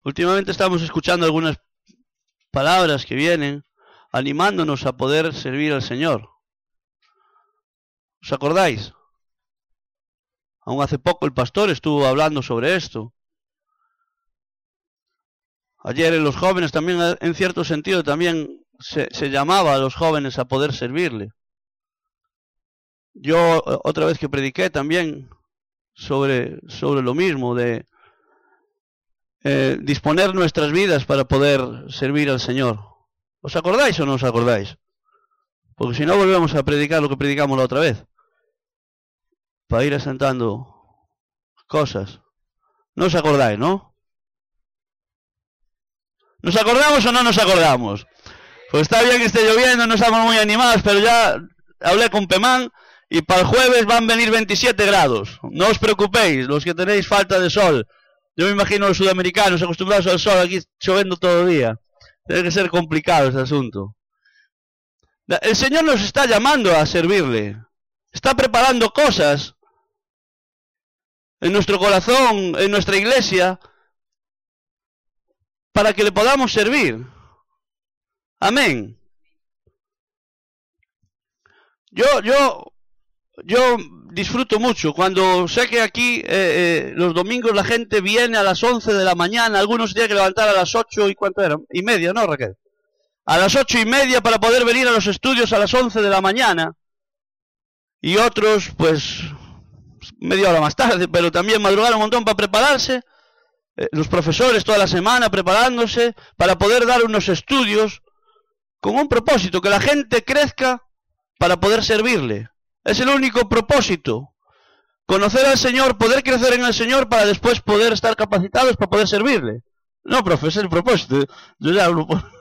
Últimamente estamos escuchando algunas palabras que vienen animándonos a poder servir al Señor. ¿Os acordáis? Aún hace poco el pastor estuvo hablando sobre esto. Ayer en los jóvenes también, en cierto sentido, también se llamaba a los jóvenes a poder servirle. Yo otra vez que prediqué también sobre lo mismo, de disponer nuestras vidas para poder servir al Señor. ¿Os acordáis o no os acordáis? Porque si no volvemos a predicar lo que predicamos la otra vez, para ir asentando cosas. ¿No os acordáis, no? ¿Nos acordamos o no nos acordamos? Pues está bien que esté lloviendo, no estamos muy animados, pero ya hablé con Pemán y para el jueves van a venir 27 grados. No os preocupéis, los que tenéis falta de sol. Yo me imagino a los sudamericanos acostumbrados al sol, aquí lloviendo todo el día. Tiene que ser complicado este asunto. El Señor nos está llamando a servirle. Está preparando cosas en nuestro corazón, en nuestra iglesia, para que le podamos servir. Amén. Yo disfruto mucho cuando sé que aquí los domingos la gente viene a las 11 de la mañana, algunos se tienen que levantar a las 8 y ¿cuánto era? Y media, ¿no, Raquel? A las 8:30 para poder venir a los estudios a las 11 de la mañana. Y otros, pues, media hora más tarde, pero también madrugar un montón para prepararse. Los profesores toda la semana preparándose para poder dar unos estudios con un propósito, que la gente crezca para poder servirle. Es el único propósito. Conocer al Señor, poder crecer en el Señor para después poder estar capacitados para poder servirle. No, profe, ese es el propósito. Yo ya hablo por...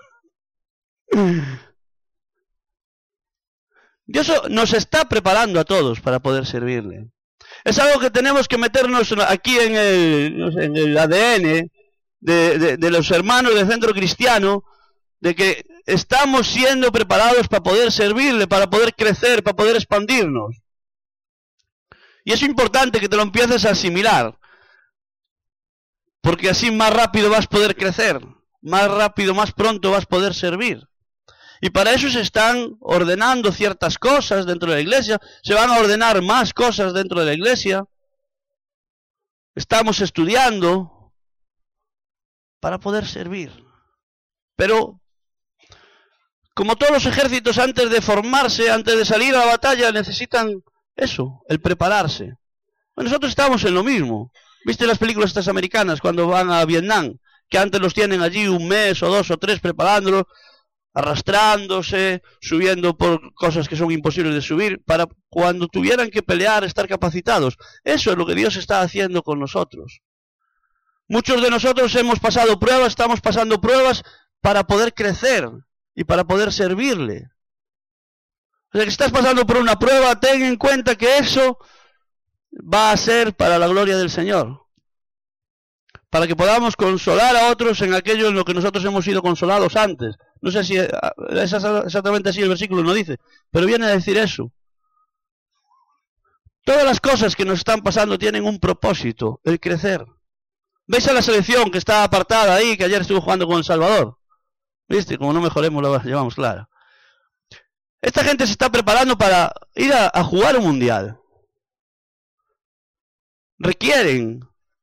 Dios nos está preparando a todos para poder servirle. Es algo que tenemos que meternos aquí en el ADN de los hermanos del Centro Cristiano, de que estamos siendo preparados para poder servirle, para poder crecer, para poder expandirnos. Y es importante que te lo empieces a asimilar, porque así más rápido vas a poder crecer, más rápido, más pronto vas a poder servir. Y para eso se están ordenando ciertas cosas dentro de la iglesia, se van a ordenar más cosas dentro de la iglesia. Estamos estudiando para poder servir. Pero, como todos los ejércitos, antes de formarse, antes de salir a la batalla, necesitan eso, el prepararse. Bueno, nosotros estamos en lo mismo. ¿Viste las películas estas americanas cuando van a Vietnam? Que antes los tienen allí 1 mes o 2 o 3 preparándolo, arrastrándose, subiendo por cosas que son imposibles de subir, para cuando tuvieran que pelear, estar capacitados. Eso es lo que Dios está haciendo con nosotros. Muchos de nosotros hemos pasado pruebas, estamos pasando pruebas para poder crecer y para poder servirle. O sea, que estás pasando por una prueba, ten en cuenta que eso va a ser para la gloria del Señor. Para que podamos consolar a otros en aquello en lo que nosotros hemos sido consolados antes. No sé si es exactamente así el versículo no dice, pero viene a decir eso. Todas las cosas que nos están pasando tienen un propósito, el crecer. ¿Veis a la selección que está apartada ahí, que ayer estuvo jugando con El Salvador? ¿Viste? Como no mejoremos, la llevamos clara. Esta gente se está preparando para ir a jugar un mundial. Requieren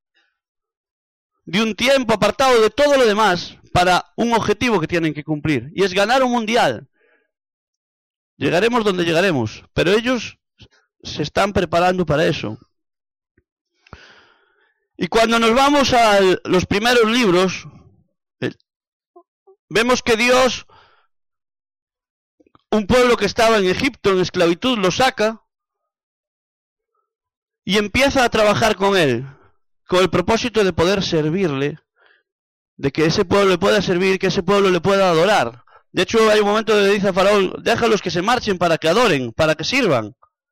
de un tiempo apartado de todo lo demás para un objetivo que tienen que cumplir, y es ganar un mundial. Llegaremos donde llegaremos, pero ellos se están preparando para eso. Y cuando nos vamos a los primeros libros, vemos que Dios, un pueblo que estaba en Egipto en esclavitud, lo saca y empieza a trabajar con él, con el propósito de poder servirle, de que ese pueblo le pueda servir, que ese pueblo le pueda adorar. De hecho, hay un momento donde le dice a Faraón, déjalos que se marchen para que adoren, para que sirvan.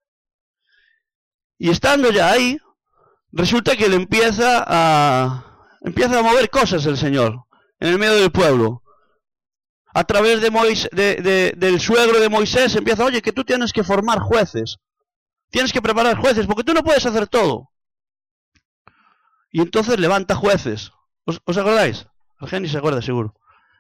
Y estando ya ahí, resulta que le empieza a mover cosas el Señor en el medio del pueblo. A través del suegro de Moisés empieza, oye, que tú tienes que formar jueces. Tienes que preparar jueces, porque tú no puedes hacer todo. Y entonces levanta jueces. ¿Os acordáis? Argenis se acuerda seguro.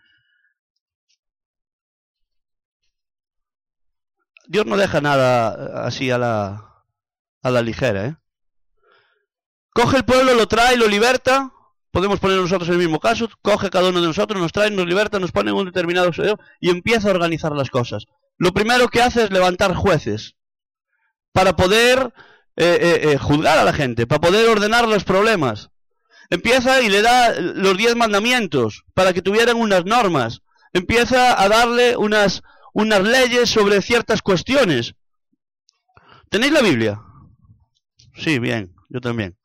Dios no deja nada así a la ligera, ¿eh? Coge el pueblo, lo trae, lo liberta. Podemos poner nosotros en el mismo caso. Coge cada uno de nosotros, nos trae, nos liberta, nos pone en un determinado sitio y empieza a organizar las cosas. Lo primero que hace es levantar jueces para poder juzgar a la gente, para poder ordenar los problemas. Empieza y le da los 10 mandamientos para que tuvieran unas normas. Empieza a darle unas leyes sobre ciertas cuestiones. ¿Tenéis la Biblia? Sí, bien, yo también.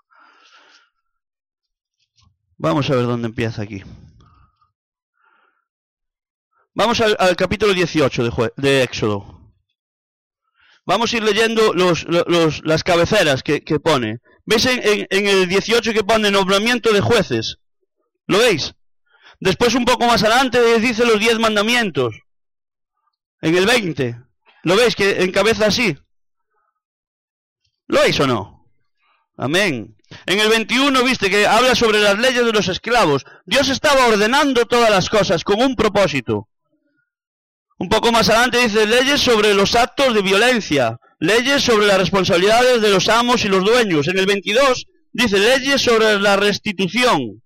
Vamos a ver dónde empieza aquí. Vamos al capítulo 18 de Éxodo. Vamos a ir leyendo las cabeceras que pone. ¿Veis en el 18 que pone nombramiento de jueces? ¿Lo veis? Después un poco más adelante dice los 10 mandamientos. En el 20. ¿Lo veis que encabeza así? ¿Lo veis o no? Amén. En el 21, viste, que habla sobre las leyes de los esclavos. Dios estaba ordenando todas las cosas con un propósito. Un poco más adelante dice leyes sobre los actos de violencia, leyes sobre las responsabilidades de los amos y los dueños. En el 22 dice leyes sobre la restitución.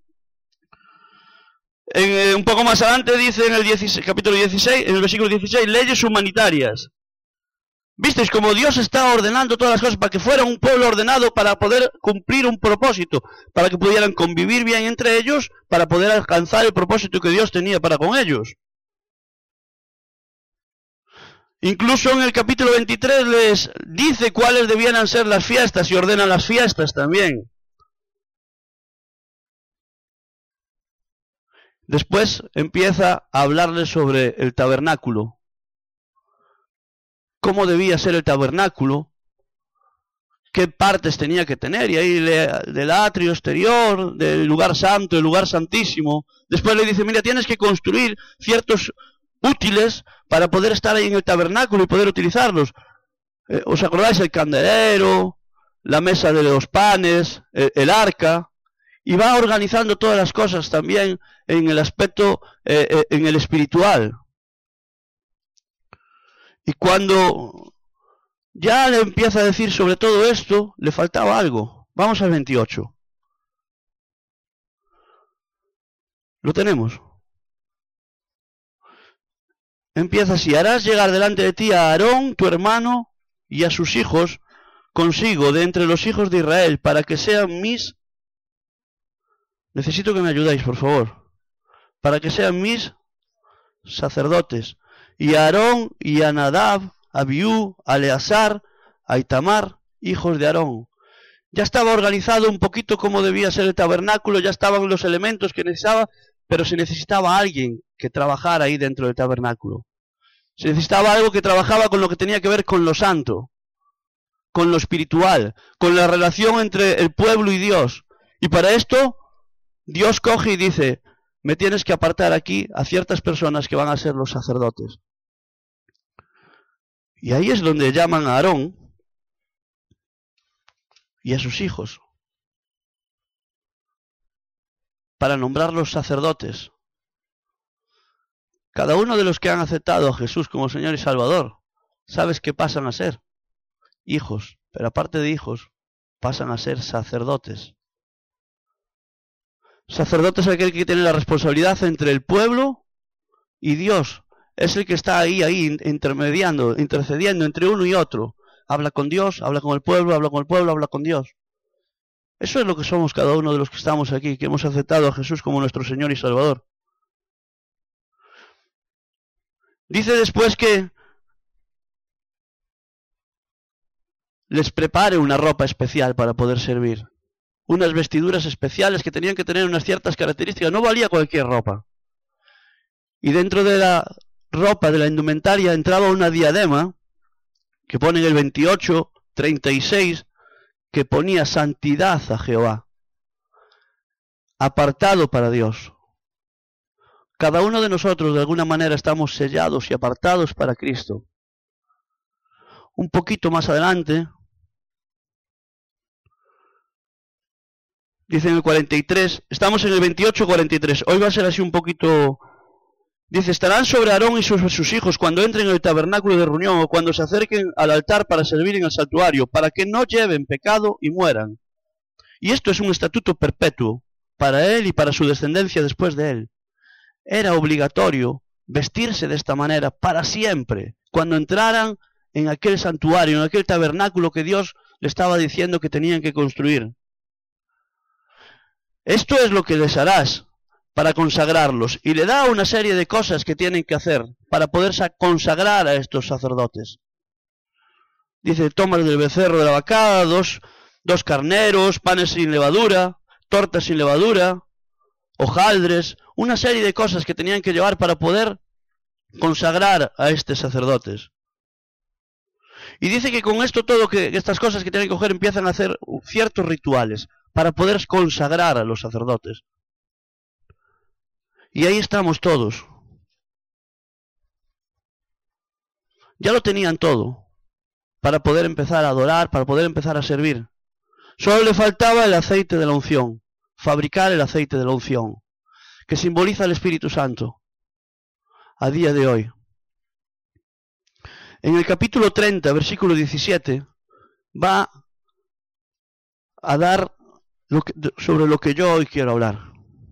Un poco más adelante dice en el capítulo 16, en el versículo 16, leyes humanitarias. ¿Visteis como Dios está ordenando todas las cosas para que fuera un pueblo ordenado, para poder cumplir un propósito, para que pudieran convivir bien entre ellos, para poder alcanzar el propósito que Dios tenía para con ellos? Incluso en el capítulo 23 les dice cuáles debían ser las fiestas y ordenan las fiestas también. Después empieza a hablarles sobre el tabernáculo. Cómo debía ser el tabernáculo, qué partes tenía que tener, y ahí del atrio exterior, del lugar santo, del lugar santísimo. Después le dice, mira, tienes que construir ciertos útiles para poder estar ahí en el tabernáculo y poder utilizarlos. ¿Os acordáis? El candelero, la mesa de los panes, el arca, y va organizando todas las cosas también en el aspecto, en el espiritual. Y cuando ya le empieza a decir sobre todo esto, le faltaba algo. Vamos al 28. ¿Lo tenemos? Empieza así: harás llegar delante de ti a Aarón, tu hermano, y a sus hijos consigo de entre los hijos de Israel, para que sean mis... Necesito que me ayudéis, por favor. Para que sean mis sacerdotes. Y a Aarón y a Nadab, a Abiú, a Eleazar, a Itamar, hijos de Aarón. Ya estaba organizado un poquito cómo debía ser el tabernáculo, ya estaban los elementos que necesitaba, pero se necesitaba alguien que trabajara ahí dentro del tabernáculo. Se necesitaba algo que trabajaba con lo que tenía que ver con lo santo, con lo espiritual, con la relación entre el pueblo y Dios. Y para esto, Dios coge y dice, me tienes que apartar aquí a ciertas personas que van a ser los sacerdotes. Y ahí es donde llaman a Aarón y a sus hijos para nombrarlos sacerdotes. Cada uno de los que han aceptado a Jesús como Señor y Salvador, ¿sabes qué pasan a ser? Hijos, pero aparte de hijos, pasan a ser sacerdotes. Sacerdote es aquel que tiene la responsabilidad entre el pueblo y Dios. Es el que está ahí intermediando, intercediendo entre uno y otro. Habla con Dios, habla con el pueblo, habla con el pueblo, habla con Dios. Eso es lo que somos cada uno de los que estamos aquí, que hemos aceptado a Jesús como nuestro Señor y Salvador. Dice después que les prepare una ropa especial para poder servir. Unas vestiduras especiales que tenían que tener unas ciertas características. No valía cualquier ropa. Y dentro de la ropa, de la indumentaria, entraba una diadema que pone en el 28:36, que ponía santidad a Jehová, apartado para Dios. Cada uno de nosotros de alguna manera estamos sellados y apartados para Cristo. Un poquito más adelante Dice en el 43, estamos en el 28-43, hoy va a ser así un poquito... Dice, estarán sobre Aarón y sus hijos cuando entren en el tabernáculo de reunión o cuando se acerquen al altar para servir en el santuario, para que no lleven pecado y mueran. Y esto es un estatuto perpetuo para él y para su descendencia después de él. Era obligatorio vestirse de esta manera para siempre, cuando entraran en aquel santuario, en aquel tabernáculo que Dios le estaba diciendo que tenían que construir. Esto es lo que les harás para consagrarlos, y le da una serie de cosas que tienen que hacer para poder consagrar a estos sacerdotes. Dice, tomas del becerro de la vacada, dos carneros, panes sin levadura, tortas sin levadura, hojaldres, una serie de cosas que tenían que llevar para poder consagrar a estos sacerdotes. Y dice que con esto todo, que estas cosas que tienen que coger empiezan a hacer ciertos rituales para poder consagrar a los sacerdotes. Y ahí estamos todos. Ya lo tenían todo para poder empezar a adorar, para poder empezar a servir. Solo le faltaba el aceite de la unción, fabricar el aceite de la unción, que simboliza el Espíritu Santo a día de hoy. En el capítulo 30, versículo 17, va a dar sobre lo que yo hoy quiero hablar.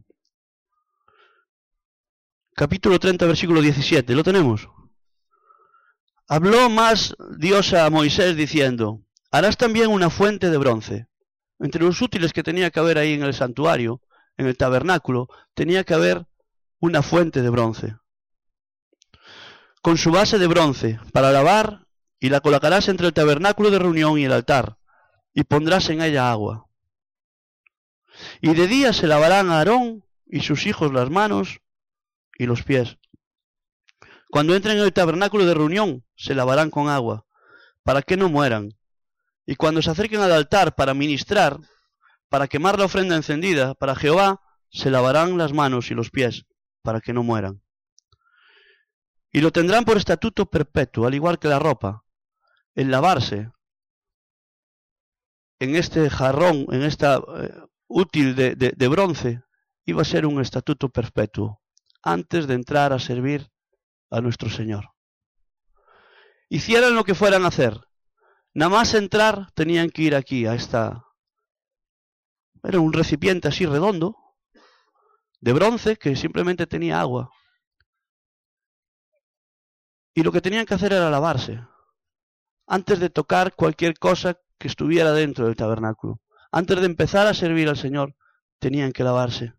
Capítulo 30, versículo 17, ¿lo tenemos? Habló más Dios a Moisés diciendo, harás también una fuente de bronce. Entre los útiles que tenía que haber ahí en el santuario, en el tabernáculo, tenía que haber una fuente de bronce. Con su base de bronce, para lavar, y la colocarás entre el tabernáculo de reunión y el altar, y pondrás en ella agua. Y de día se lavarán a Aarón y sus hijos las manos y los pies. Cuando entren en el tabernáculo de reunión, se lavarán con agua, para que no mueran. Y cuando se acerquen al altar para ministrar, para quemar la ofrenda encendida para Jehová, se lavarán las manos y los pies, para que no mueran. Y lo tendrán por estatuto perpetuo, al igual que la ropa. El lavarse en este jarrón, en esta útil de bronce, iba a ser un estatuto perpetuo, antes de entrar a servir a nuestro Señor. Hicieran lo que fueran a hacer, nada más entrar tenían que ir aquí, a esta... Era un recipiente así redondo, de bronce, que simplemente tenía agua. Y lo que tenían que hacer era lavarse, antes de tocar cualquier cosa que estuviera dentro del tabernáculo. Antes de empezar a servir al Señor, tenían que lavarse.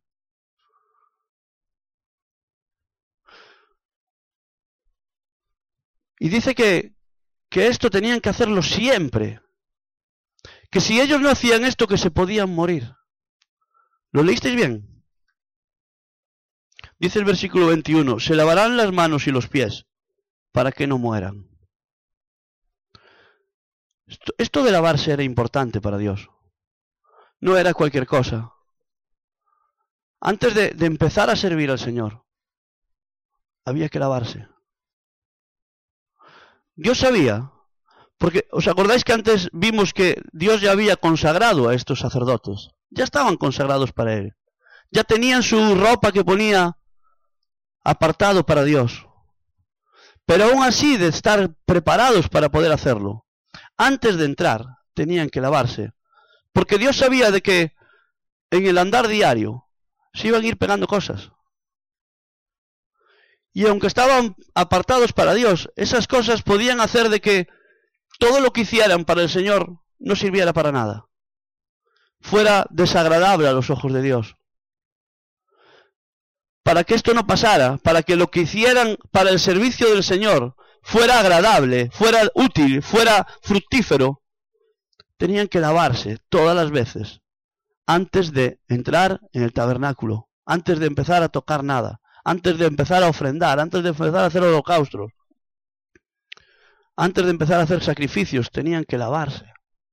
Y dice que esto tenían que hacerlo siempre. Que si ellos no hacían esto, que se podían morir. ¿Lo leísteis bien? Dice el versículo 21, se lavarán las manos y los pies, para que no mueran. Esto de lavarse era importante para Dios. No era cualquier cosa. Antes de empezar a servir al Señor, había que lavarse. Dios sabía, porque ¿os acordáis que antes vimos que Dios ya había consagrado a estos sacerdotes? Ya estaban consagrados para Él. Ya tenían su ropa que ponía apartado para Dios. Pero aún así, de estar preparados para poder hacerlo, antes de entrar tenían que lavarse. Porque Dios sabía de que en el andar diario se iban a ir pegando cosas. Y aunque estaban apartados para Dios, esas cosas podían hacer de que todo lo que hicieran para el Señor no sirviera para nada. Fuera desagradable a los ojos de Dios. Para que esto no pasara, para que lo que hicieran para el servicio del Señor fuera agradable, fuera útil, fuera fructífero, tenían que lavarse todas las veces antes de entrar en el tabernáculo, antes de empezar a tocar nada, antes de empezar a ofrendar, antes de empezar a hacer holocaustos, antes de empezar a hacer sacrificios, tenían que lavarse.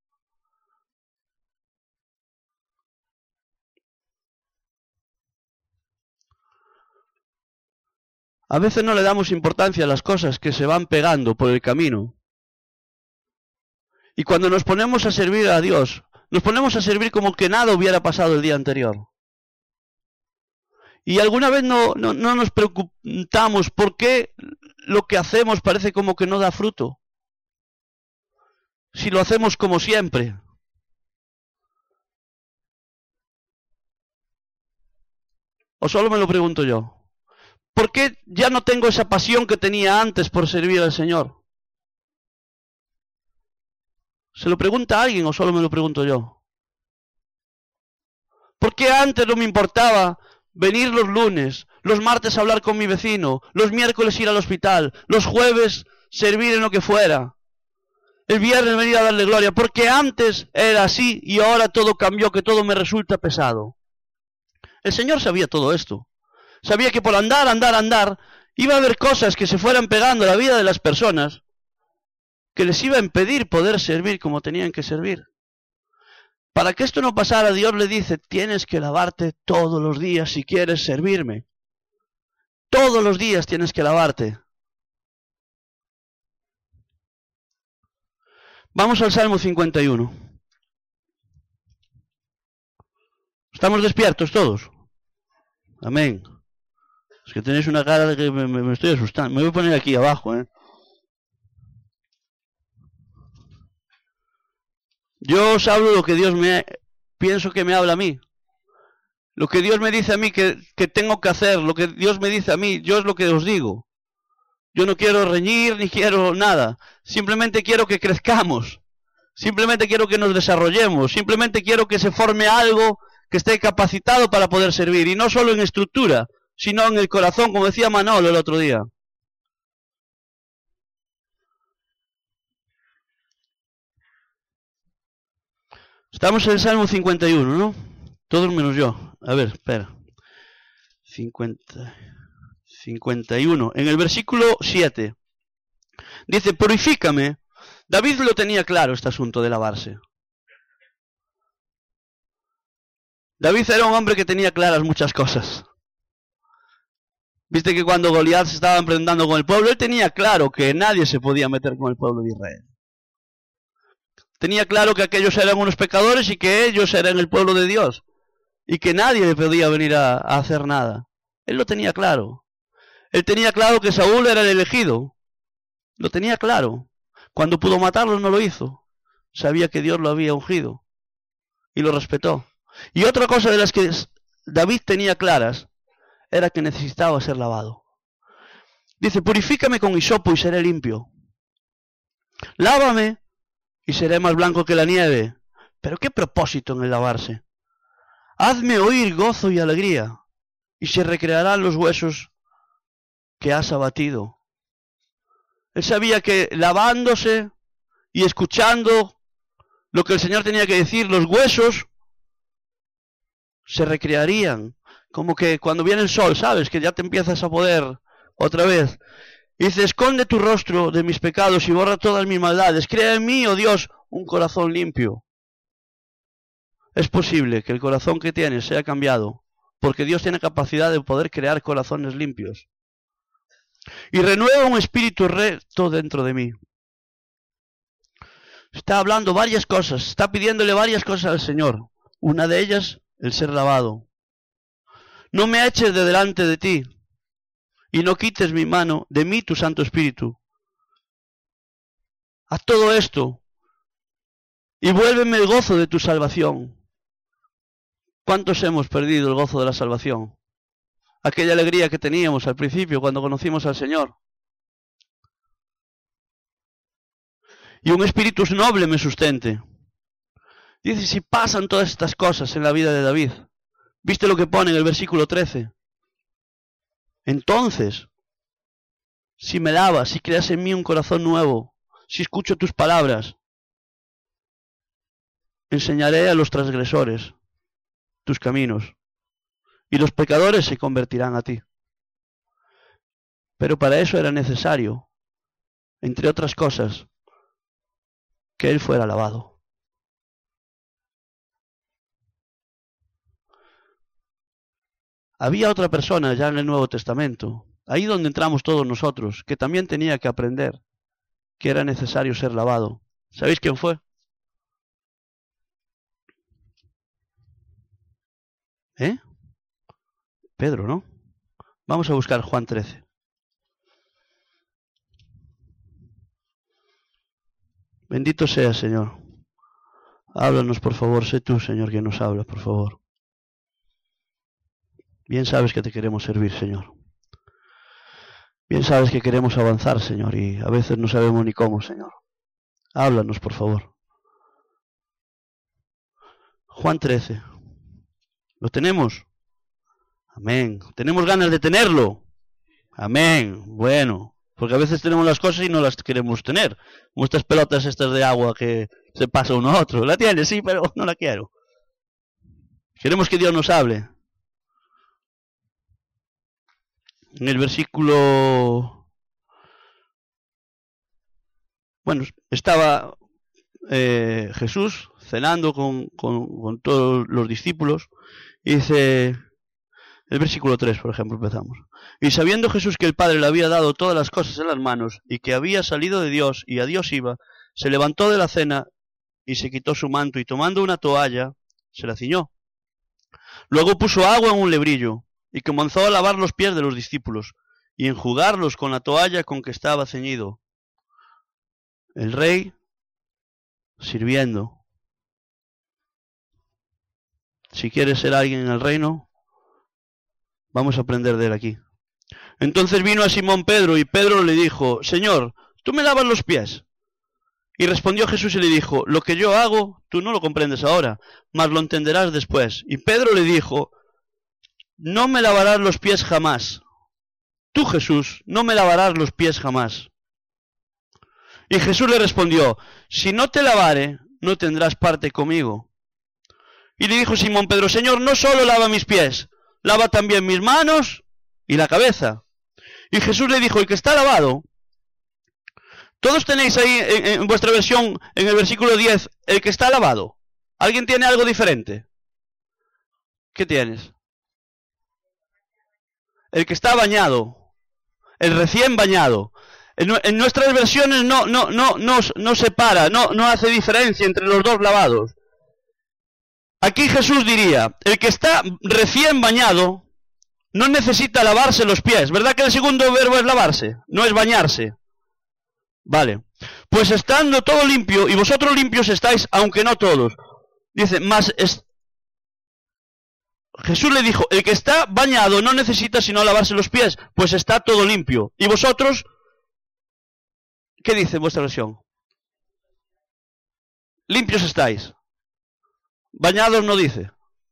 A veces no le damos importancia a las cosas que se van pegando por el camino. Y cuando nos ponemos a servir a Dios, Nos ponemos a servir como que nada hubiera pasado el día anterior. Y alguna vez no nos preguntamos por qué lo que hacemos parece como que no da fruto. Si lo hacemos como siempre. ¿O solo me lo pregunto yo? ¿Por qué ya no tengo esa pasión que tenía antes por servir al Señor? ¿Se lo pregunta alguien o solo me lo pregunto yo? ¿Por qué antes no me importaba venir los lunes, los martes a hablar con mi vecino, los miércoles ir al hospital, los jueves servir en lo que fuera, el viernes venir a darle gloria? Porque antes era así y ahora todo cambió, que todo me resulta pesado. El Señor sabía todo esto. Sabía que por andar, iba a haber cosas que se fueran pegando a la vida de las personas que les iba a impedir poder servir como tenían que servir. Para que esto no pasara, Dios le dice, tienes que lavarte todos los días si quieres servirme. Todos los días tienes que lavarte. Vamos al Salmo 51. ¿Estamos despiertos todos? Amén. Es que tenéis una cara de que me estoy asustando. Me voy a poner aquí abajo, Yo os hablo lo que Dios pienso que me habla a mí. Lo que Dios me dice a mí que tengo que hacer, lo que Dios me dice a mí, yo es lo que os digo. Yo no quiero reñir ni quiero nada. Simplemente quiero que crezcamos. Simplemente quiero que nos desarrollemos. Simplemente quiero que se forme algo que esté capacitado para poder servir. Y no solo en estructura, sino en el corazón, como decía Manolo el otro día. Estamos en el Salmo 51, ¿no? Todos menos yo. A ver, espera. 51. En el versículo 7. Dice, purifícame. David lo tenía claro, este asunto de lavarse. David era un hombre que tenía claras muchas cosas. Viste que cuando Goliat se estaba enfrentando con el pueblo, él tenía claro que nadie se podía meter con el pueblo de Israel. Tenía claro que aquellos eran unos pecadores y que ellos eran el pueblo de Dios. Y que nadie le podía venir a hacer nada. Él lo tenía claro. Él tenía claro que Saúl era el elegido. Lo tenía claro. Cuando pudo matarlo no lo hizo. Sabía que Dios lo había ungido. Y lo respetó. Y otra cosa de las que David tenía claras era que necesitaba ser lavado. Dice, purifícame con hisopo y seré limpio. Lávame y seré más blanco que la nieve. Pero qué propósito en el lavarse. Hazme oír gozo y alegría, y se recrearán los huesos que has abatido. Él sabía que lavándose y escuchando lo que el Señor tenía que decir, los huesos se recrearían. Como que cuando viene el sol, ¿sabes? Que ya te empiezas a poder otra vez. Y dice, esconde tu rostro de mis pecados y borra todas mis maldades. Crea en mí, oh Dios, un corazón limpio. Es posible que el corazón que tienes sea cambiado, porque Dios tiene capacidad de poder crear corazones limpios. Y renueva un espíritu recto dentro de mí. Está hablando varias cosas, está pidiéndole varias cosas al Señor. Una de ellas, el ser lavado. No me eches de delante de ti, y no quites mi mano de mí, tu Santo Espíritu. Haz todo esto, y vuélveme el gozo de tu salvación. ¿Cuántos hemos perdido el gozo de la salvación? Aquella alegría que teníamos al principio cuando conocimos al Señor. Y un espíritu noble me sustente. Dice, si pasan todas estas cosas en la vida de David, ¿viste lo que pone en el versículo 13? Entonces, si me lavas, si creas en mí un corazón nuevo, si escucho tus palabras, enseñaré a los transgresores tus caminos, y los pecadores se convertirán a ti. Pero para eso era necesario, entre otras cosas, que él fuera lavado. Había otra persona ya en el Nuevo Testamento, ahí donde entramos todos nosotros, que también tenía que aprender que era necesario ser lavado. ¿Sabéis quién fue? Pedro, ¿no? Vamos a buscar Juan 13. Bendito sea, Señor. Háblanos, por favor. Sé tú, Señor, quien nos habla, por favor. Bien sabes que te queremos servir, Señor. Bien sabes que queremos avanzar, Señor, y a veces no sabemos ni cómo, Señor. Háblanos, por favor. Juan 13. ¿Lo tenemos? Amén. ¿Tenemos ganas de tenerlo? Amén. Bueno, porque a veces tenemos las cosas y no las queremos tener. Como estas pelotas estas de agua que se pasa uno a otro. La tienes, sí, pero no la quiero. Queremos que Dios nos hable. En el versículo... Bueno, estaba Jesús cenando con todos los discípulos. Y dice... El versículo 3, por ejemplo, empezamos. Y sabiendo Jesús que el Padre le había dado todas las cosas en las manos, y que había salido de Dios, y a Dios iba, se levantó de la cena, y se quitó su manto, y tomando una toalla, se la ciñó. Luego puso agua en un lebrillo, y comenzó a lavar los pies de los discípulos, y enjugarlos con la toalla con que estaba ceñido. El rey, sirviendo. Si quieres ser alguien en el reino, vamos a aprender de él aquí. Entonces vino a Simón Pedro, y Pedro le dijo, Señor, ¿tú me lavas los pies? Y respondió Jesús y le dijo, lo que yo hago, tú no lo comprendes ahora, mas lo entenderás después. Y Pedro le dijo, no me lavarás los pies jamás. Tú, Jesús, no me lavarás los pies jamás. Y Jesús le respondió, si no te lavare, no tendrás parte conmigo. Y le dijo Simón Pedro, Señor, no solo lava mis pies, lava también mis manos y la cabeza. Y Jesús le dijo, el que está lavado, todos tenéis ahí en vuestra versión, en el versículo 10, el que está lavado. ¿Alguien tiene algo diferente? ¿Qué tienes? El que está bañado, el recién bañado. En nuestras versiones no separa, no hace diferencia entre los dos lavados. Aquí Jesús diría, el que está recién bañado no necesita lavarse los pies. ¿Verdad que el segundo verbo es lavarse? No es bañarse. Vale. Pues estando todo limpio, y vosotros limpios estáis, aunque no todos. Dice, Jesús le dijo, el que está bañado no necesita sino lavarse los pies, pues está todo limpio. ¿Y vosotros? ¿Qué dice vuestra versión? Limpios estáis. Bañados no dice.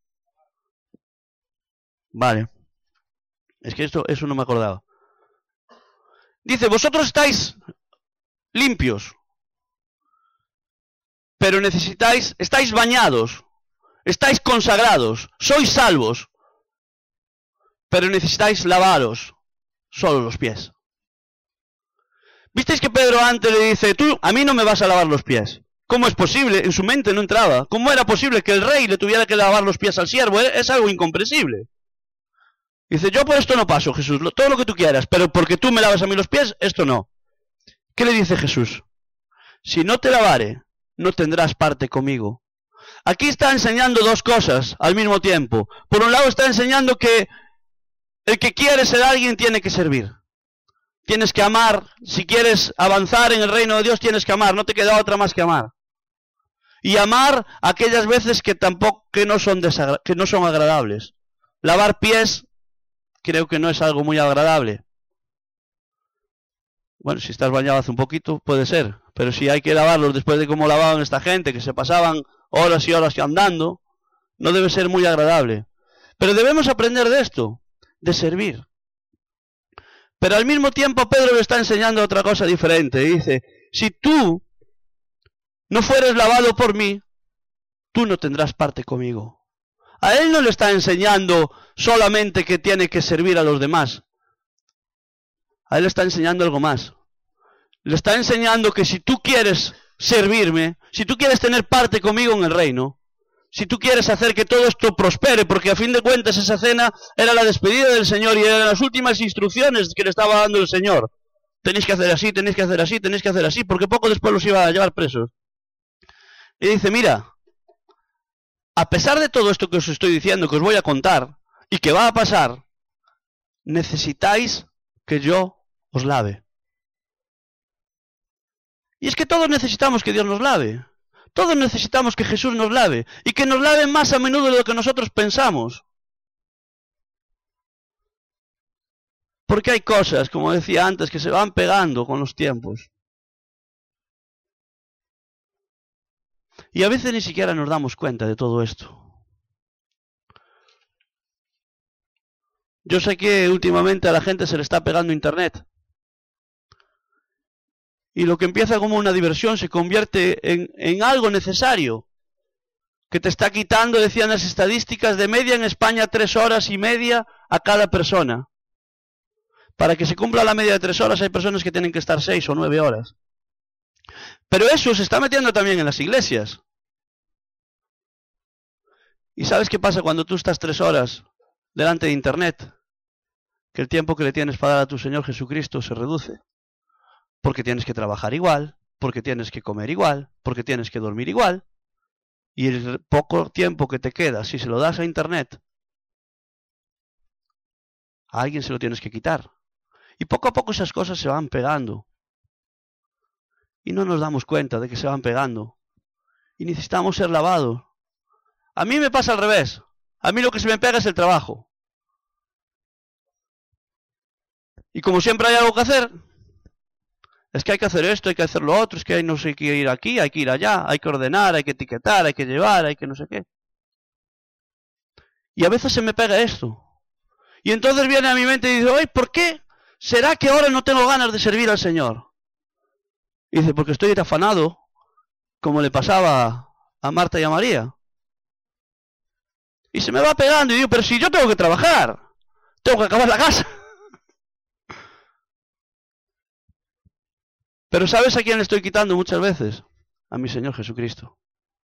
Vale. Es que eso no me acordaba. Dice, vosotros estáis limpios, pero estáis bañados, estáis consagrados, sois salvos, pero necesitáis lavaros solo los pies. ¿Visteis que Pedro antes le dice, tú a mí no me vas a lavar los pies? ¿Cómo es posible? En su mente no entraba. ¿Cómo era posible que el rey le tuviera que lavar los pies al siervo? Es algo incomprensible. Dice, yo por esto no paso, Jesús, todo lo que tú quieras, pero porque tú me lavas a mí los pies, esto no. ¿Qué le dice Jesús? Si no te lavare, no tendrás parte conmigo. Aquí está enseñando dos cosas al mismo tiempo. Por un lado está enseñando que el que quiere ser alguien tiene que servir. Tienes que amar. Si quieres avanzar en el reino de Dios, tienes que amar. No te queda otra más que amar. Y amar aquellas veces que no son agradables. Lavar pies creo que no es algo muy agradable. Bueno, si estás bañado hace un poquito, puede ser. Pero si hay que lavarlos después de cómo lavaban esta gente, que se pasaban horas y horas andando, no debe ser muy agradable. Pero debemos aprender de esto, de servir. Pero al mismo tiempo Pedro le está enseñando otra cosa diferente. Dice, si tú no fueres lavado por mí, tú no tendrás parte conmigo. A él no le está enseñando solamente que tiene que servir a los demás. A él le está enseñando algo más. Le está enseñando que si tú quieres servirme, si tú quieres tener parte conmigo en el reino, si tú quieres hacer que todo esto prospere, porque a fin de cuentas esa cena era la despedida del Señor y eran las últimas instrucciones que le estaba dando el Señor. Tenéis que hacer así, tenéis que hacer así, tenéis que hacer así, porque poco después los iba a llevar presos. Y dice, mira, a pesar de todo esto que os estoy diciendo, que os voy a contar, y que va a pasar, necesitáis que yo os lave. Y es que todos necesitamos que Dios nos lave. Todos necesitamos que Jesús nos lave. Y que nos lave más a menudo de lo que nosotros pensamos. Porque hay cosas, como decía antes, que se van pegando con los tiempos. Y a veces ni siquiera nos damos cuenta de todo esto. Yo sé que últimamente a la gente se le está pegando Internet. Y lo que empieza como una diversión se convierte en algo necesario. Que te está quitando, decían las estadísticas, de media en España 3 horas y media a cada persona. Para que se cumpla la media de 3 horas hay personas que tienen que estar 6 o 9 horas. Pero eso se está metiendo también en las iglesias. ¿Y sabes qué pasa cuando tú estás 3 horas delante de Internet? Que el tiempo que le tienes para dar a tu Señor Jesucristo se reduce. Porque tienes que trabajar igual, porque tienes que comer igual, porque tienes que dormir igual. Y el poco tiempo que te queda, si se lo das a Internet, a alguien se lo tienes que quitar. Y poco a poco esas cosas se van pegando. Y no nos damos cuenta de que se van pegando. Y necesitamos ser lavados. A mí me pasa al revés. A mí lo que se me pega es el trabajo. Y como siempre hay algo que hacer, es que hay que hacer esto, hay que hacer lo otro, es que hay no sé qué ir aquí, hay que ir allá, hay que ordenar, hay que etiquetar, hay que llevar, hay que no sé qué. Y a veces se me pega esto. Y entonces viene a mi mente y dice, oye, ¿por qué será que ahora no tengo ganas de servir al Señor? Y dice, porque estoy afanado, como le pasaba a Marta y a María. Y se me va pegando y digo, pero si yo tengo que trabajar, tengo que acabar la casa. Pero ¿sabes a quién le estoy quitando muchas veces? A mi Señor Jesucristo.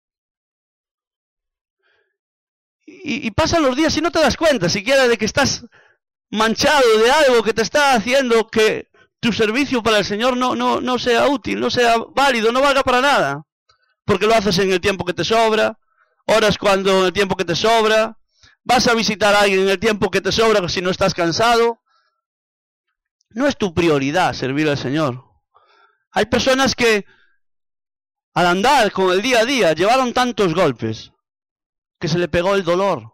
Y pasan los días y no te das cuenta siquiera de que estás manchado de algo que te está haciendo que tu servicio para el Señor no sea útil, no sea válido, no valga para nada. Porque lo haces en el tiempo que te sobra, oras cuando en el tiempo que te sobra, vas a visitar a alguien en el tiempo que te sobra si no estás cansado. No es tu prioridad servir al Señor. Hay personas que al andar con el día a día llevaron tantos golpes que se le pegó el dolor.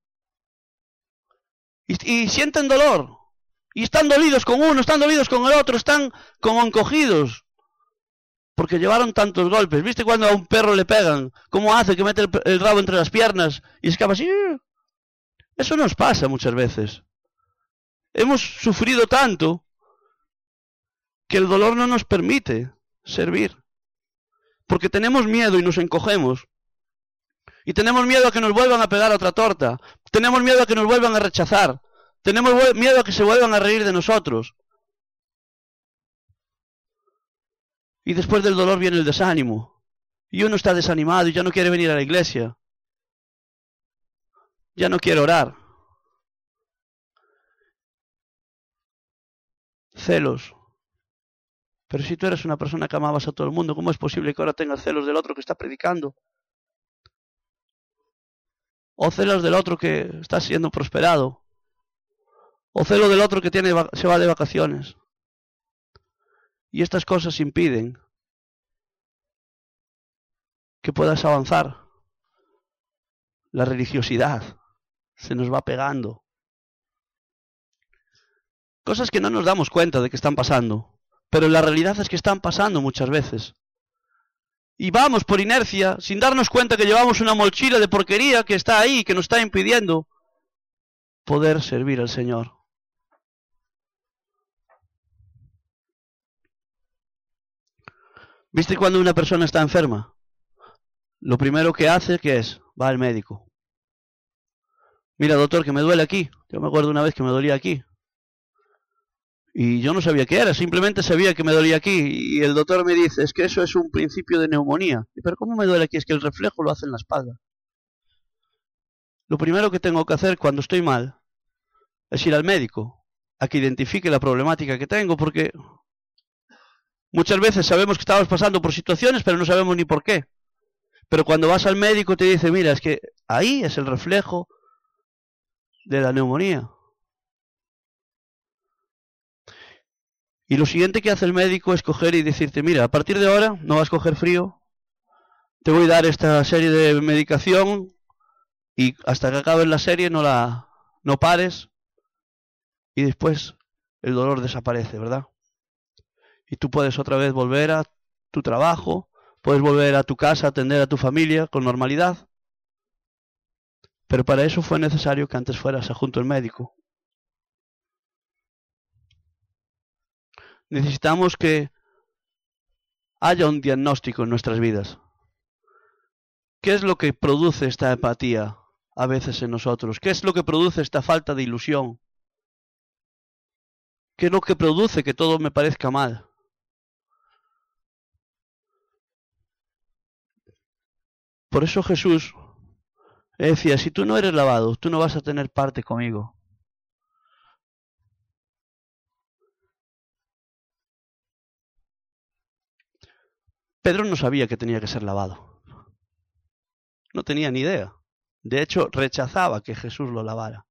Y sienten dolor. Y están dolidos con uno, están dolidos con el otro, están como encogidos. Porque llevaron tantos golpes. ¿Viste cuando a un perro le pegan? ¿Cómo hace que mete el rabo entre las piernas y escapa así? Eso nos pasa muchas veces. Hemos sufrido tanto que el dolor no nos permite servir. Porque tenemos miedo y nos encogemos. Y tenemos miedo a que nos vuelvan a pegar otra torta. Tenemos miedo a que nos vuelvan a rechazar. Tenemos miedo a que se vuelvan a reír de nosotros. Y después del dolor viene el desánimo. Y uno está desanimado y ya no quiere venir a la iglesia. Ya no quiere orar. Celos. Pero si tú eres una persona que amabas a todo el mundo, ¿cómo es posible que ahora tengas celos del otro que está predicando? O celos del otro que está siendo prosperado. O celos del otro que se va de vacaciones. Y estas cosas impiden que puedas avanzar. La religiosidad se nos va pegando. Cosas que no nos damos cuenta de que están pasando. Pero la realidad es que están pasando muchas veces. Y vamos por inercia, sin darnos cuenta que llevamos una mochila de porquería que está ahí, que nos está impidiendo poder servir al Señor. ¿Viste cuando una persona está enferma? Lo primero que hace, ¿qué es? Va al médico. Mira, doctor, que me duele aquí. Yo me acuerdo una vez que me dolía aquí. Y yo no sabía qué era, simplemente sabía que me dolía aquí. Y el doctor me dice, es que eso es un principio de neumonía. ¿Pero cómo me duele aquí? Es que el reflejo lo hace en la espalda. Lo primero que tengo que hacer cuando estoy mal es ir al médico a que identifique la problemática que tengo, porque muchas veces sabemos que estamos pasando por situaciones, pero no sabemos ni por qué. Pero cuando vas al médico te dice, mira, es que ahí es el reflejo de la neumonía. Y lo siguiente que hace el médico es coger y decirte, mira, a partir de ahora no vas a coger frío, te voy a dar esta serie de medicación y hasta que acabes la serie no pares y después el dolor desaparece, ¿verdad? Y tú puedes otra vez volver a tu trabajo, puedes volver a tu casa, atender a tu familia con normalidad. Pero para eso fue necesario que antes fueras junto al médico. Necesitamos que haya un diagnóstico en nuestras vidas. ¿Qué es lo que produce esta apatía a veces en nosotros? ¿Qué es lo que produce esta falta de ilusión? ¿Qué es lo que produce que todo me parezca mal? Por eso Jesús decía, si tú no eres lavado, tú no vas a tener parte conmigo. Pedro no sabía que tenía que ser lavado. No tenía ni idea. De hecho, rechazaba que Jesús lo lavara.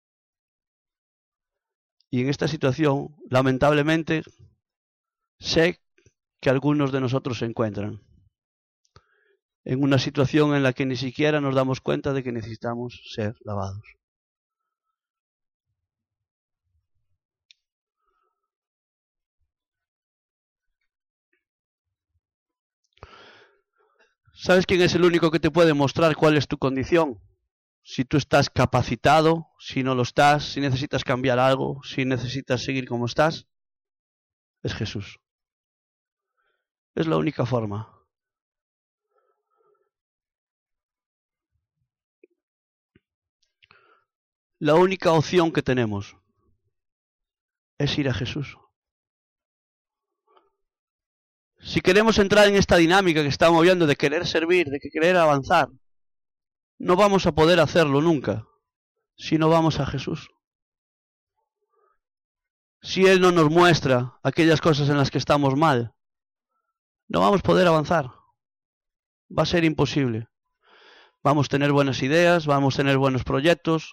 Y en esta situación, lamentablemente, sé que algunos de nosotros se encuentran en una situación en la que ni siquiera nos damos cuenta de que necesitamos ser lavados. ¿Sabes quién es el único que te puede mostrar cuál es tu condición? Si tú estás capacitado, si no lo estás, si necesitas cambiar algo, si necesitas seguir como estás, es Jesús. Es la única forma. La única opción que tenemos es ir a Jesús. Si queremos entrar en esta dinámica que estamos viendo de querer servir, de querer avanzar, no vamos a poder hacerlo nunca si no vamos a Jesús. Si Él no nos muestra aquellas cosas en las que estamos mal, no vamos a poder avanzar. Va a ser imposible. Vamos a tener buenas ideas, vamos a tener buenos proyectos,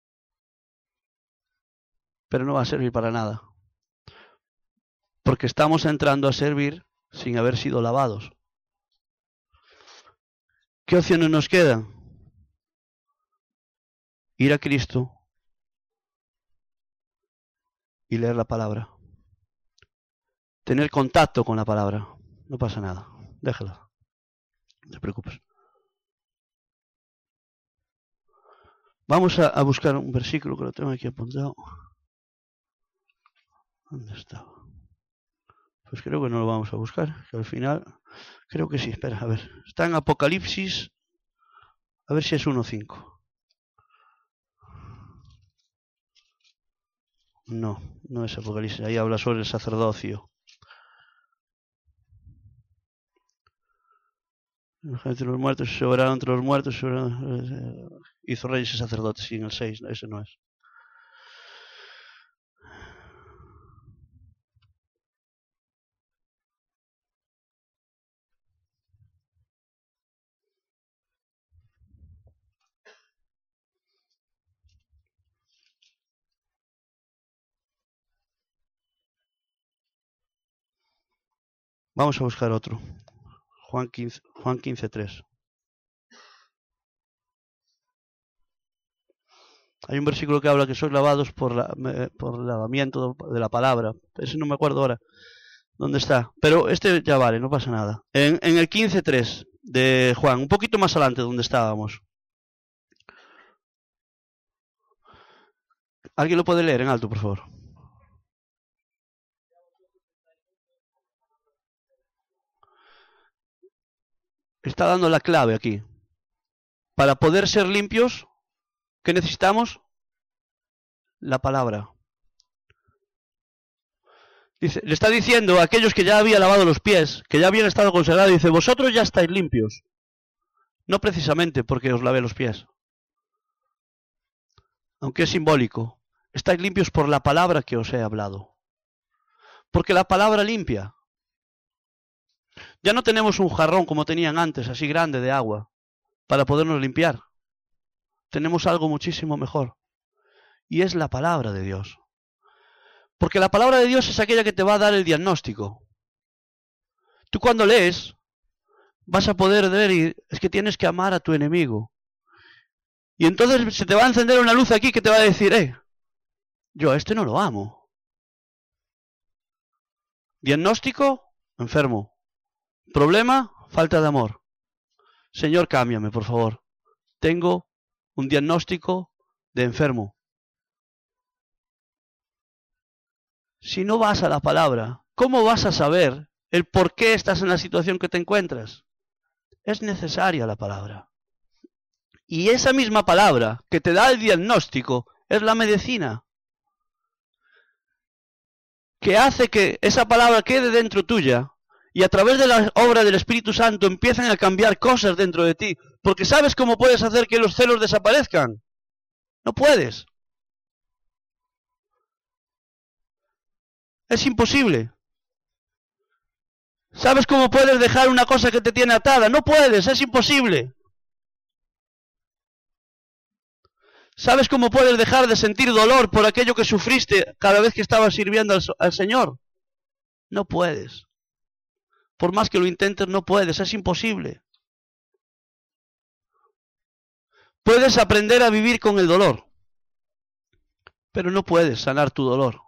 pero no va a servir para nada. Porque estamos entrando a servir sin haber sido lavados. ¿Qué opciones nos quedan? Ir a Cristo y leer la palabra. Tener contacto con la palabra. No pasa nada. Déjala. No te preocupes. Vamos a buscar un versículo que lo tengo aquí apuntado. ¿Dónde estaba? Pues creo que no lo vamos a buscar, que al final, creo que sí, espera, a ver, está en Apocalipsis, a ver si es 1.5. No es Apocalipsis, ahí habla sobre el sacerdocio. Entre los muertos, soberano entre los muertos, hizo reyes y sacerdotes, sí, en el 6, ese no es. Vamos a buscar otro. Juan 15:3. Hay un versículo que habla que sois lavados por el lavamiento de la palabra. Ese no me acuerdo ahora dónde está. Pero este ya vale, no pasa nada. En el 15:3 de Juan, un poquito más adelante donde estábamos. ¿Alguien lo puede leer en alto, por favor? Está dando la clave aquí. Para poder ser limpios, ¿qué necesitamos? La palabra. Dice, le está diciendo a aquellos que ya habían lavado los pies, que ya habían estado consagrados, dice, vosotros ya estáis limpios. No precisamente porque os lavé los pies. Aunque es simbólico. Estáis limpios por la palabra que os he hablado. Porque la palabra limpia. Ya no tenemos un jarrón como tenían antes, así grande de agua, para podernos limpiar. Tenemos algo muchísimo mejor. Y es la palabra de Dios. Porque la palabra de Dios es aquella que te va a dar el diagnóstico. Tú cuando lees, vas a poder ver, y es que tienes que amar a tu enemigo. Y entonces se te va a encender una luz aquí que te va a decir, yo a este no lo amo. Diagnóstico, enfermo. Problema, falta de amor. Señor, cámbiame, por favor. Tengo un diagnóstico de enfermo. Si no vas a la palabra, ¿cómo vas a saber el por qué estás en la situación que te encuentras? Es necesaria la palabra. Y esa misma palabra que te da el diagnóstico es la medicina, que hace que esa palabra quede dentro tuya y a través de la obra del Espíritu Santo empiezan a cambiar cosas dentro de ti. Porque ¿sabes cómo puedes hacer que los celos desaparezcan? No puedes. Es imposible. ¿Sabes cómo puedes dejar una cosa que te tiene atada? No puedes, es imposible. ¿Sabes cómo puedes dejar de sentir dolor por aquello que sufriste cada vez que estabas sirviendo al Señor? No puedes. Por más que lo intentes, no puedes, es imposible. Puedes aprender a vivir con el dolor, pero no puedes sanar tu dolor.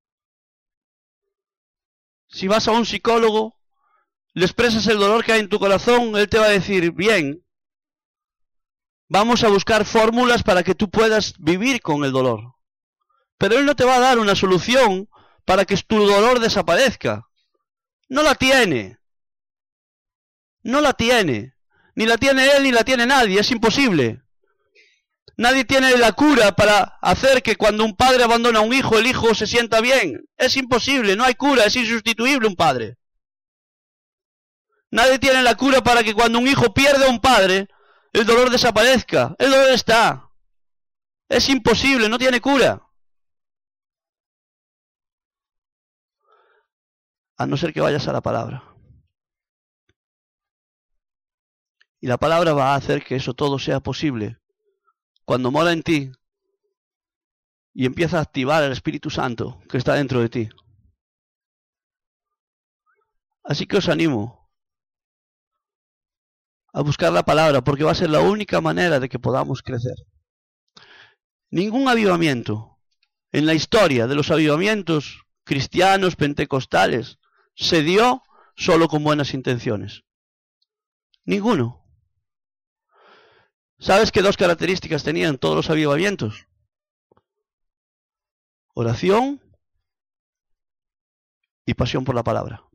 Si vas a un psicólogo, le expresas el dolor que hay en tu corazón, él te va a decir, bien, vamos a buscar fórmulas para que tú puedas vivir con el dolor. Pero él no te va a dar una solución para que tu dolor desaparezca. No la tiene. No la tiene. Ni la tiene él ni la tiene nadie. Es imposible. Nadie tiene la cura para hacer que cuando un padre abandona a un hijo, el hijo se sienta bien. Es imposible. No hay cura. Es insustituible un padre. Nadie tiene la cura para que cuando un hijo pierde a un padre, el dolor desaparezca. El dolor está. Es imposible. No tiene cura. A no ser que vayas a la palabra. Y la palabra va a hacer que eso todo sea posible. Cuando mora en ti y empieza a activar el Espíritu Santo que está dentro de ti. Así que os animo a buscar la palabra porque va a ser la única manera de que podamos crecer. Ningún avivamiento en la historia de los avivamientos cristianos pentecostales se dio solo con buenas intenciones. Ninguno. ¿Sabes qué dos características tenían todos los avivamientos? Oración y pasión por la palabra.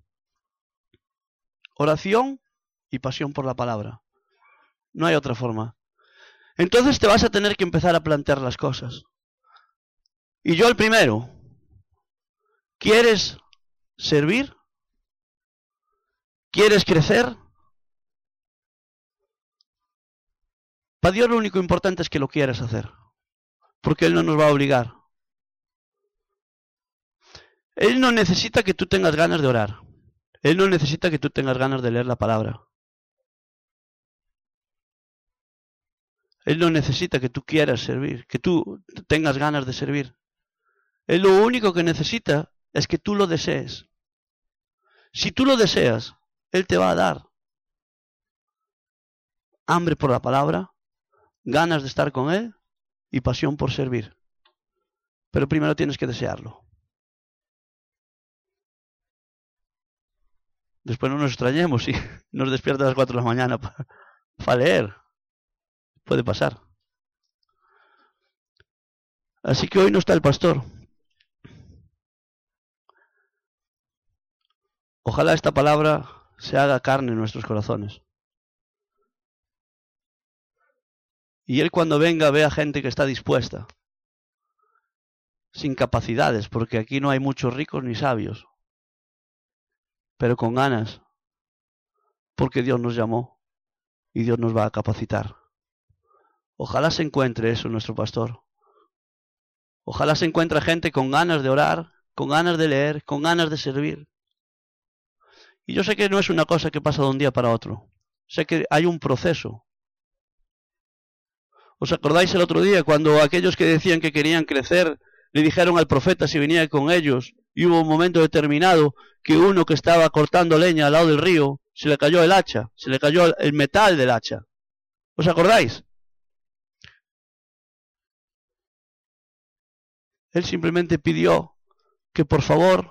Oración y pasión por la palabra. No hay otra forma. Entonces te vas a tener que empezar a plantear las cosas. Y yo el primero. ¿Quieres servir? ¿Quieres crecer? Para Dios lo único importante es que lo quieras hacer. Porque Él no nos va a obligar. Él no necesita que tú tengas ganas de orar. Él no necesita que tú tengas ganas de leer la palabra. Él no necesita que tú quieras servir, que tú tengas ganas de servir. Él lo único que necesita es que tú lo desees. Si tú lo deseas, Él te va a dar hambre por la palabra, ganas de estar con Él y pasión por servir. Pero primero tienes que desearlo. Después no nos extrañemos si nos despierta a las 4 de la mañana para leer. Puede pasar. Así que hoy no está el pastor. Ojalá esta palabra se haga carne en nuestros corazones. Y Él cuando venga vea gente que está dispuesta, sin capacidades, porque aquí no hay muchos ricos ni sabios, pero con ganas, porque Dios nos llamó y Dios nos va a capacitar. Ojalá se encuentre eso nuestro pastor. Ojalá se encuentre gente con ganas de orar, con ganas de leer, con ganas de servir. Y yo sé que no es una cosa que pasa de un día para otro. Sé que hay un proceso. ¿Os acordáis el otro día cuando aquellos que decían que querían crecer le dijeron al profeta si venía con ellos? Y hubo un momento determinado que uno que estaba cortando leña al lado del río, se le cayó el hacha, se le cayó el metal del hacha. ¿Os acordáis? Él simplemente pidió que por favor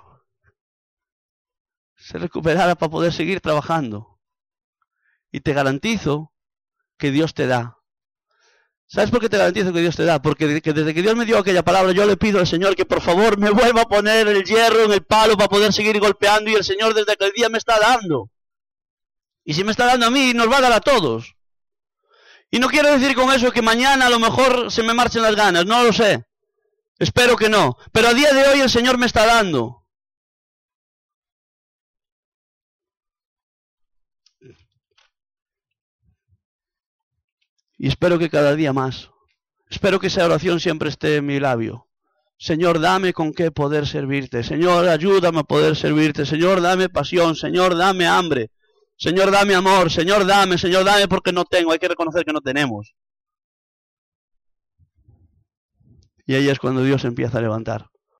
se recuperara para poder seguir trabajando. Y te garantizo que Dios te da. ¿Sabes por qué te garantizo que Dios te da? Porque desde que Dios me dio aquella palabra, yo le pido al Señor que por favor me vuelva a poner el hierro en el palo para poder seguir golpeando, y el Señor desde aquel día me está dando. Y si me está dando a mí, nos va a dar a todos. Y no quiero decir con eso que mañana a lo mejor se me marchen las ganas, no lo sé. Espero que no. Pero a día de hoy el Señor me está dando. Y espero que cada día más. Espero que esa oración siempre esté en mi labio. Señor, dame con qué poder servirte. Señor, ayúdame a poder servirte. Señor, dame pasión. Señor, dame hambre. Señor, dame amor. Señor, dame porque no tengo. Hay que reconocer que no tenemos. Y ahí es cuando Dios empieza a levantar.